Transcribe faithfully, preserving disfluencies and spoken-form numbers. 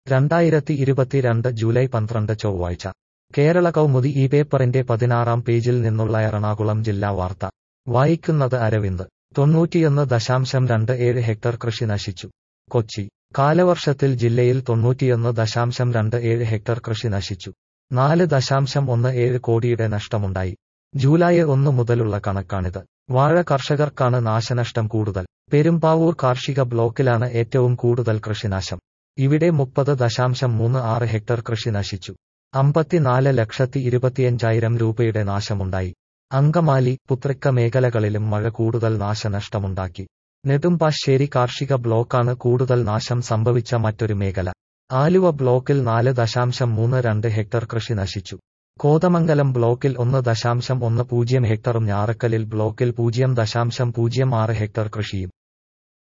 രണ്ടായിരത്തി ഇരുപത്തിരണ്ട് ജൂലൈ പന്ത്രണ്ട് ചൊവ്വാഴ്ച കേരള കൗമുദി ഈ പേപ്പറിന്റെ പതിനാറാം പേജിൽ നിന്നുള്ള എറണാകുളം ജില്ലാ വാർത്ത വായിക്കുന്നത് അരവിന്ദ്. തൊണ്ണൂറ്റിയൊന്ന് ദശാംശം രണ്ട് ഏഴ് ഹെക്ടർ കൃഷി നശിച്ചു. കൊച്ചി. കാലവർഷത്തിൽ ജില്ലയിൽ തൊണ്ണൂറ്റിയൊന്ന് ദശാംശം രണ്ട് ഏഴ് ഹെക്ടർ കൃഷി നശിച്ചു. നാല് ദശാംശം ഒന്ന് ഏഴ് കോടിയുടെ നഷ്ടമുണ്ടായി. ജൂലൈ ഒന്ന് മുതലുള്ള കണക്കാണിത്. വാഴ കർഷകർക്കാണ് നാശനഷ്ടം കൂടുതൽ. പെരുമ്പാവൂർ കാർഷിക ബ്ലോക്കിലാണ് ഏറ്റവും കൂടുതൽ കൃഷിനാശം. ഇവിടെ മുപ്പത് ദശാംശം മൂന്ന് ആറ് ഹെക്ടർ കൃഷി നശിച്ചു. അമ്പത്തിനാല് ലക്ഷത്തി ഇരുപത്തിയഞ്ചായിരം രൂപയുടെ നാശമുണ്ടായി. അങ്കമാലി, പുത്രിക്ക മേഖലകളിലും മഴ കൂടുതൽ നാശനഷ്ടമുണ്ടാക്കി. നെടുമ്പാശ്ശേരി കാർഷിക ബ്ലോക്കാണ് കൂടുതൽ നാശം സംഭവിച്ച മറ്റൊരു മേഖല. ആലുവ ബ്ലോക്കിൽ നാല് ദശാംശം മൂന്ന് രണ്ട് ഹെക്ടർ കൃഷി നശിച്ചു. കോതമംഗലം ബ്ലോക്കിൽ ഒന്ന് ദശാംശം ഒന്ന് പൂജ്യം ഹെക്ടറും ഞാറക്കലിൽ ബ്ലോക്കിൽ പൂജ്യം ദശാംശം പൂജ്യം ആറ് ഹെക്ടർ കൃഷിയും.